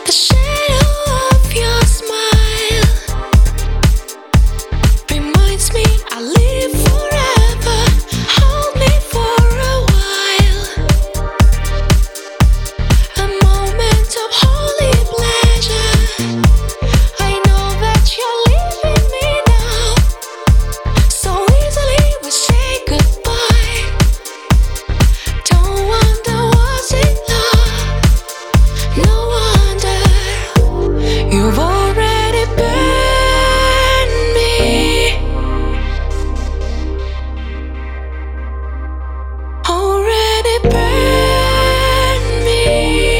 The shadow of your smile reminds me I live forever. Hold me for a while. A moment of holy pleasure. I know that you're leaving me now. So easily we say goodbye. Don't wonder was it love? No wonder you've already burned me. Already burned me.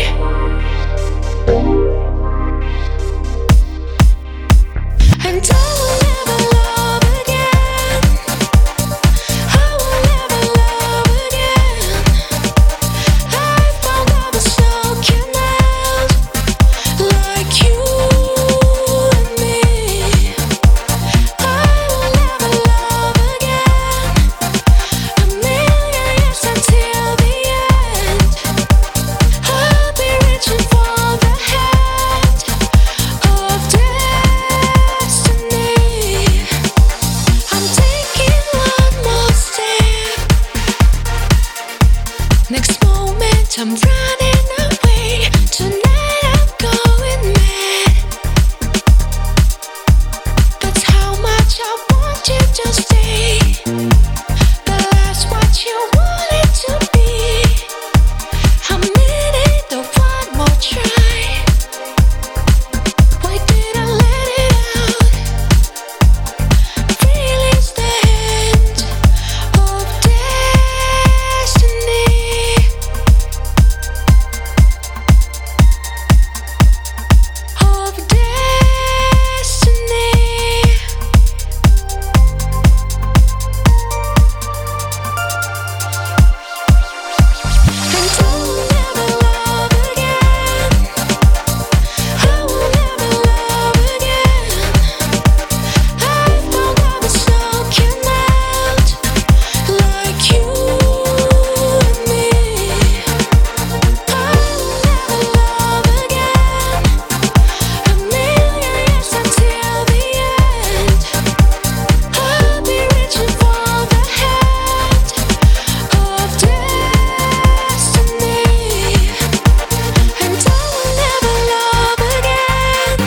And I will never love again. I will never love again. I found I was soaking out like you and me. I will never love again. A million years until the end. I'll be reaching for the hand of destiny. I'm taking one more step. Next moment I'm running away. Tonight I'm going mad. That's how much I want you to stay. But that's what you wanted to be. I'm in it one more try. Why did I let it out? Feeling's the end of destiny. Of destiny. And I will never love again. I will never love again. I found I was soaking out like you and me. I will never love again. A million years until the end. I'll be reaching for the hand of destiny. And I will never love again.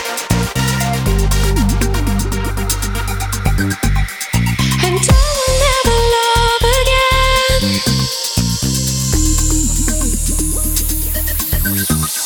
And I will never love again.